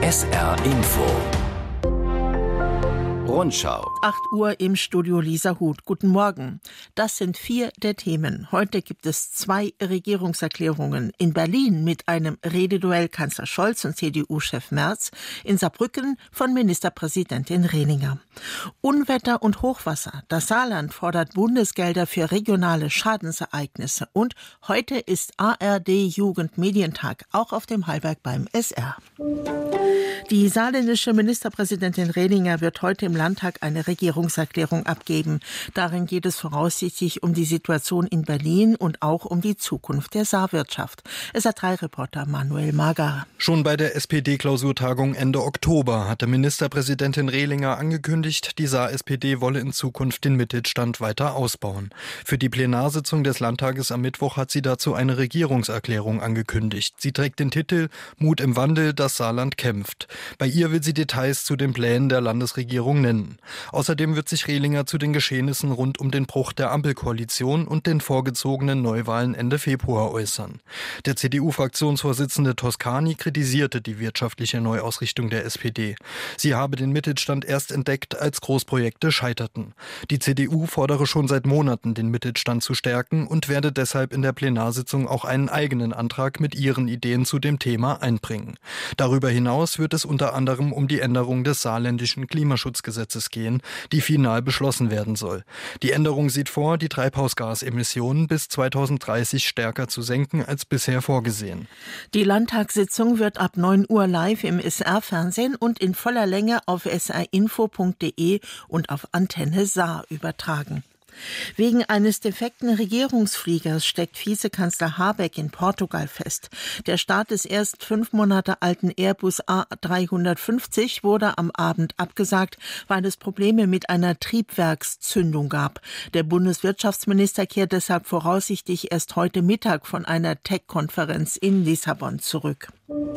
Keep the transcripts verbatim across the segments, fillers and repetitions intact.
S R Info Rundschau. acht Uhr im Studio Lisa Huth. Guten Morgen. Das sind vier der Themen. Heute gibt es zwei Regierungserklärungen. In Berlin mit einem Rededuell Kanzler Scholz und C D U-Chef Merz. In Saarbrücken von Ministerpräsidentin Rehlinger. Unwetter und Hochwasser. Das Saarland fordert Bundesgelder für regionale Schadensereignisse. Und heute ist A R D-Jugendmedientag, auch auf dem Hallberg beim S R. Die saarländische Ministerpräsidentin Rehlinger wird heute im Landtag eine Regierungserklärung abgeben. Darin geht es voraussichtlich um die Situation in Berlin und auch um die Zukunft der Saarwirtschaft. S R drei Reporter Manuel Mager. Schon bei der S P D-Klausurtagung Ende Oktober hatte Ministerpräsidentin Rehlinger angekündigt, die Saar-S P D wolle in Zukunft den Mittelstand weiter ausbauen. Für die Plenarsitzung des Landtages am Mittwoch hat sie dazu eine Regierungserklärung angekündigt. Sie trägt den Titel Mut im Wandel, das Saarland kämpft. Bei ihr will sie Details zu den Plänen der Landesregierung nennen. Außerdem wird sich Rehlinger zu den Geschehnissen rund um den Bruch der Ampelkoalition und den vorgezogenen Neuwahlen Ende Februar äußern. Der C D U-Fraktionsvorsitzende Toscani kritisierte die wirtschaftliche Neuausrichtung der S P D. Sie habe den Mittelstand erst entdeckt, als Großprojekte scheiterten. Die C D U fordere schon seit Monaten, den Mittelstand zu stärken und werde deshalb in der Plenarsitzung auch einen eigenen Antrag mit ihren Ideen zu dem Thema einbringen. Darüber hinaus wird es unter anderem um die Änderung des saarländischen Klimaschutzgesetzes gehen, die final beschlossen werden soll. Die Änderung sieht vor, die Treibhausgasemissionen bis zweitausenddreißig stärker zu senken als bisher vorgesehen. Die Landtagssitzung wird ab neun Uhr live im S R-Fernsehen und in voller Länge auf s r info punkt d e und auf Antenne Saar übertragen. Wegen eines defekten Regierungsfliegers steckt Vizekanzler Habeck in Portugal fest. Der Start des erst fünf Monate alten Airbus A drei fünfzig wurde am Abend abgesagt, weil es Probleme mit einer Triebwerkszündung gab. Der Bundeswirtschaftsminister kehrt deshalb voraussichtlich erst heute Mittag von einer Tech-Konferenz in Lissabon zurück.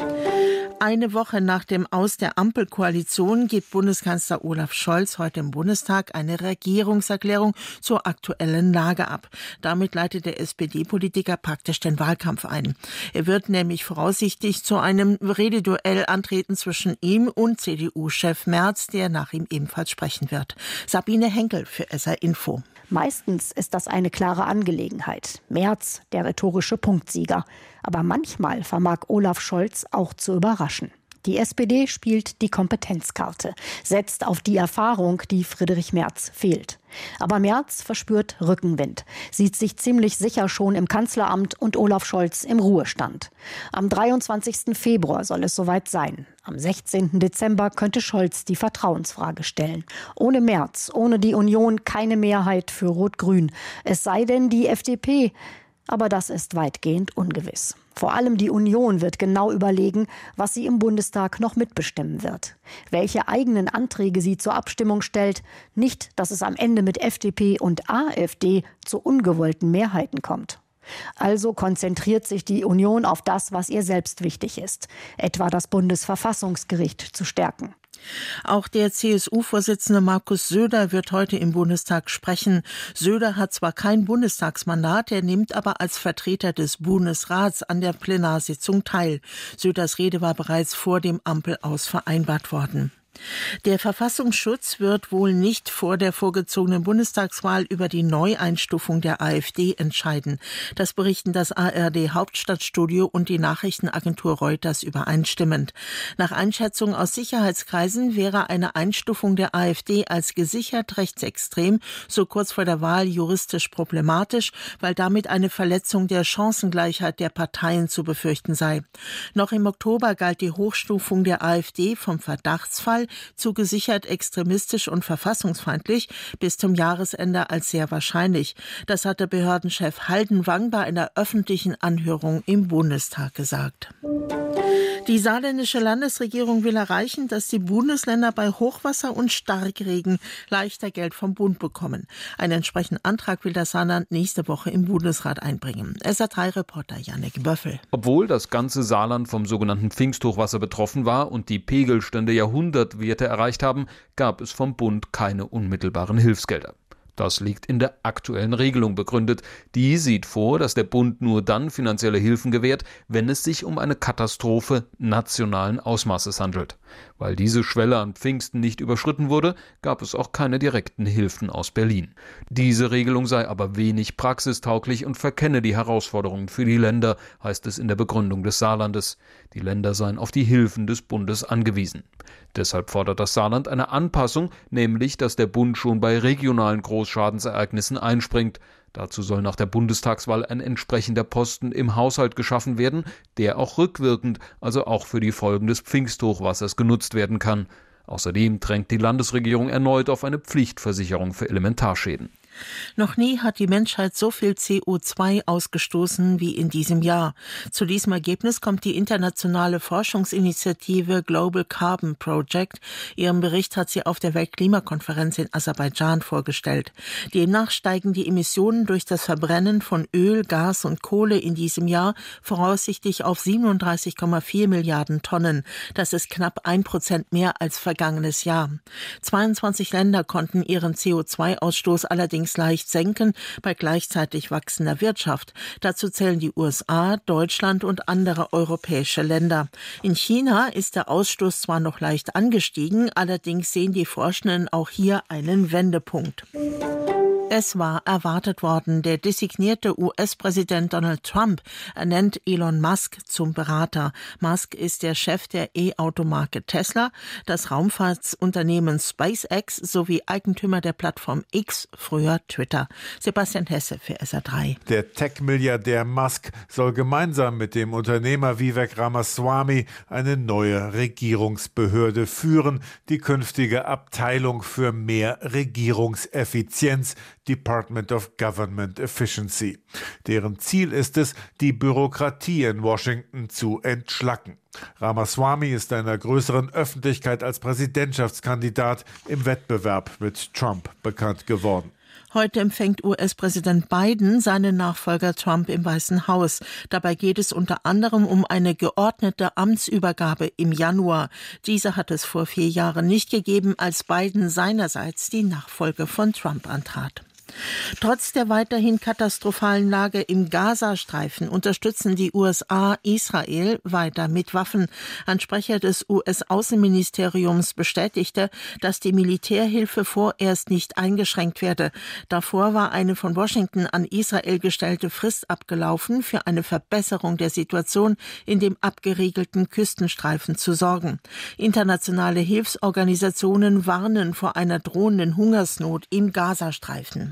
Eine Woche nach dem Aus der Ampelkoalition gibt Bundeskanzler Olaf Scholz heute im Bundestag eine Regierungserklärung zur aktuellen Lage ab. Damit leitet der S P D-Politiker praktisch den Wahlkampf ein. Er wird nämlich voraussichtlich zu einem Rededuell antreten zwischen ihm und C D U-Chef Merz, der nach ihm ebenfalls sprechen wird. Sabine Henkel für S R Info. Meistens ist das eine klare Angelegenheit. Merz, der rhetorische Punktsieger. Aber manchmal vermag Olaf Scholz auch zu überraschen. Die S P D spielt die Kompetenzkarte, setzt auf die Erfahrung, die Friedrich Merz fehlt. Aber Merz verspürt Rückenwind, sieht sich ziemlich sicher schon im Kanzleramt und Olaf Scholz im Ruhestand. Am dreiundzwanzigsten Februar soll es soweit sein. Am sechzehnten Dezember könnte Scholz die Vertrauensfrage stellen. Ohne Merz, ohne die Union keine Mehrheit für Rot-Grün. Es sei denn die F D P. Aber das ist weitgehend ungewiss. Vor allem die Union wird genau überlegen, was sie im Bundestag noch mitbestimmen wird. Welche eigenen Anträge sie zur Abstimmung stellt. Nicht, dass es am Ende mit F D P und AfD zu ungewollten Mehrheiten kommt. Also konzentriert sich die Union auf das, was ihr selbst wichtig ist. Etwa das Bundesverfassungsgericht zu stärken. Auch der C S U-Vorsitzende Markus Söder wird heute im Bundestag sprechen. Söder hat zwar kein Bundestagsmandat, er nimmt aber als Vertreter des Bundesrats an der Plenarsitzung teil. Söders Rede war bereits vor dem Ampelaus vereinbart worden. Der Verfassungsschutz wird wohl nicht vor der vorgezogenen Bundestagswahl über die Neueinstufung der AfD entscheiden. Das berichten das A R D-Hauptstadtstudio und die Nachrichtenagentur Reuters übereinstimmend. Nach Einschätzung aus Sicherheitskreisen wäre eine Einstufung der AfD als gesichert rechtsextrem so kurz vor der Wahl juristisch problematisch, weil damit eine Verletzung der Chancengleichheit der Parteien zu befürchten sei. Noch im Oktober galt die Hochstufung der AfD vom Verdachtsfall zu gesichert extremistisch und verfassungsfeindlich bis zum Jahresende als sehr wahrscheinlich. Das hatte Behördenchef Haldenwang bei einer öffentlichen Anhörung im Bundestag gesagt. Die saarländische Landesregierung will erreichen, dass die Bundesländer bei Hochwasser und Starkregen leichter Geld vom Bund bekommen. Einen entsprechenden Antrag will das Saarland nächste Woche im Bundesrat einbringen. S R drei Reporter Jannik Böffel. Obwohl das ganze Saarland vom sogenannten Pfingsthochwasser betroffen war und die Pegelstände Jahrhundertwerte erreicht haben, gab es vom Bund keine unmittelbaren Hilfsgelder. Das liegt in der aktuellen Regelung begründet. Die sieht vor, dass der Bund nur dann finanzielle Hilfen gewährt, wenn es sich um eine Katastrophe nationalen Ausmaßes handelt. Weil diese Schwelle an Pfingsten nicht überschritten wurde, gab es auch keine direkten Hilfen aus Berlin. Diese Regelung sei aber wenig praxistauglich und verkenne die Herausforderungen für die Länder, heißt es in der Begründung des Saarlandes. Die Länder seien auf die Hilfen des Bundes angewiesen. Deshalb fordert das Saarland eine Anpassung, nämlich, dass der Bund schon bei regionalen Großschadensereignissen einspringt. Dazu soll nach der Bundestagswahl ein entsprechender Posten im Haushalt geschaffen werden, der auch rückwirkend, also auch für die Folgen des Pfingsthochwassers genutzt werden kann. Außerdem drängt die Landesregierung erneut auf eine Pflichtversicherung für Elementarschäden. Noch nie hat die Menschheit so viel C O zwei ausgestoßen wie in diesem Jahr. Zu diesem Ergebnis kommt die internationale Forschungsinitiative Global Carbon Project. Ihren Bericht hat sie auf der Weltklimakonferenz in Aserbaidschan vorgestellt. Demnach steigen die Emissionen durch das Verbrennen von Öl, Gas und Kohle in diesem Jahr voraussichtlich auf siebenunddreißig Komma vier Milliarden Tonnen. Das ist knapp ein Prozent mehr als vergangenes Jahr. zweiundzwanzig Länder konnten ihren C O zwei Ausstoß allerdings leicht senken bei gleichzeitig wachsender Wirtschaft. Dazu zählen die U S A, Deutschland und andere europäische Länder. In China ist der Ausstoß zwar noch leicht angestiegen, allerdings sehen die Forschenden auch hier einen Wendepunkt. Es war erwartet worden, der designierte U S-Präsident Donald Trump ernennt Elon Musk zum Berater. Musk ist der Chef der E-Automarke Tesla, des Raumfahrtsunternehmens SpaceX sowie Eigentümer der Plattform X, früher Twitter. Sebastian Hesse für S R drei. Der Tech-Milliardär Musk soll gemeinsam mit dem Unternehmer Vivek Ramaswamy eine neue Regierungsbehörde führen, die künftige Abteilung für mehr Regierungseffizienz, Department of Government Efficiency. Deren Ziel ist es, die Bürokratie in Washington zu entschlacken. Ramaswamy ist einer größeren Öffentlichkeit als Präsidentschaftskandidat im Wettbewerb mit Trump bekannt geworden. Heute empfängt U S-Präsident Biden seinen Nachfolger Trump im Weißen Haus. Dabei geht es unter anderem um eine geordnete Amtsübergabe im Januar. Diese hat es vor vier Jahren nicht gegeben, als Biden seinerseits die Nachfolge von Trump antrat. Trotz der weiterhin katastrophalen Lage im Gazastreifen unterstützen die U S A Israel weiter mit Waffen. Ein Sprecher des U S-Außenministeriums bestätigte, dass die Militärhilfe vorerst nicht eingeschränkt werde. Davor war eine von Washington an Israel gestellte Frist abgelaufen, für eine Verbesserung der Situation in dem abgeriegelten Küstenstreifen zu sorgen. Internationale Hilfsorganisationen warnen vor einer drohenden Hungersnot im Gazastreifen.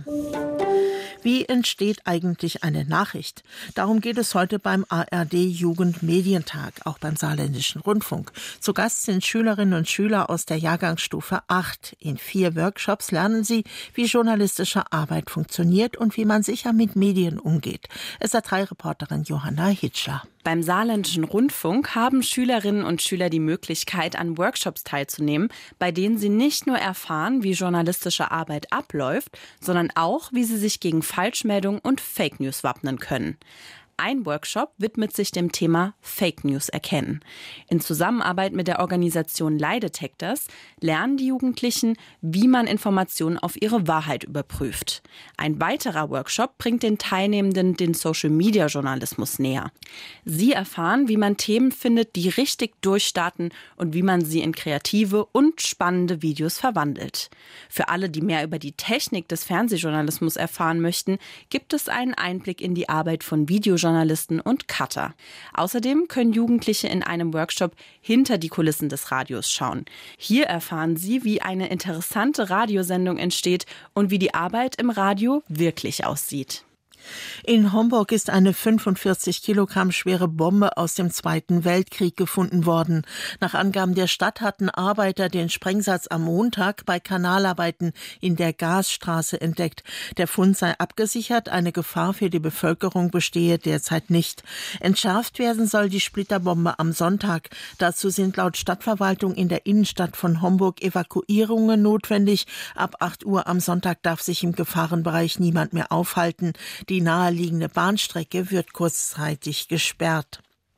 Wie entsteht eigentlich eine Nachricht? Darum geht es heute beim A R D-Jugendmedientag, auch beim Saarländischen Rundfunk. Zu Gast sind Schülerinnen und Schüler aus der Jahrgangsstufe acht. In vier Workshops lernen sie, wie journalistische Arbeit funktioniert und wie man sicher mit Medien umgeht. S R drei Reporterin Johanna Hitschler. Beim Saarländischen Rundfunk haben Schülerinnen und Schüler die Möglichkeit, an Workshops teilzunehmen, bei denen sie nicht nur erfahren, wie journalistische Arbeit abläuft, sondern auch, wie sie sich gegen Falschmeldungen und Fake News wappnen können. Ein Workshop widmet sich dem Thema Fake News erkennen. In Zusammenarbeit mit der Organisation Lie Detectors lernen die Jugendlichen, wie man Informationen auf ihre Wahrheit überprüft. Ein weiterer Workshop bringt den Teilnehmenden den Social-Media-Journalismus näher. Sie erfahren, wie man Themen findet, die richtig durchstarten und wie man sie in kreative und spannende Videos verwandelt. Für alle, die mehr über die Technik des Fernsehjournalismus erfahren möchten, gibt es einen Einblick in die Arbeit von Videojournalisten Journalisten und Cutter. Außerdem können Jugendliche in einem Workshop hinter die Kulissen des Radios schauen. Hier erfahren sie, wie eine interessante Radiosendung entsteht und wie die Arbeit im Radio wirklich aussieht. In Homburg ist eine fünfundvierzig Kilogramm schwere Bombe aus dem Zweiten Weltkrieg gefunden worden. Nach Angaben der Stadt hatten Arbeiter den Sprengsatz am Montag bei Kanalarbeiten in der Gasstraße entdeckt. Der Fund sei abgesichert, eine Gefahr für die Bevölkerung bestehe derzeit nicht. Entschärft werden soll die Splitterbombe am Sonntag. Dazu sind laut Stadtverwaltung in der Innenstadt von Homburg Evakuierungen notwendig. Ab acht Uhr am Sonntag darf sich im Gefahrenbereich niemand mehr aufhalten. Die Die naheliegende Bahnstrecke wird kurzzeitig gesperrt.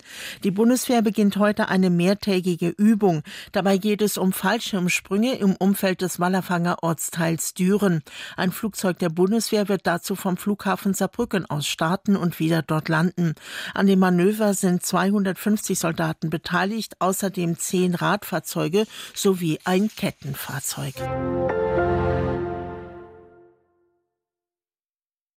Die Bundeswehr beginnt heute eine mehrtägige Übung. Dabei geht es um Fallschirmsprünge im Umfeld des Wallerfanger Ortsteils Düren. Ein Flugzeug der Bundeswehr wird dazu vom Flughafen Saarbrücken aus starten und wieder dort landen. An dem Manöver sind zweihundertfünfzig Soldaten beteiligt, außerdem zehn Radfahrzeuge sowie ein Kettenfahrzeug.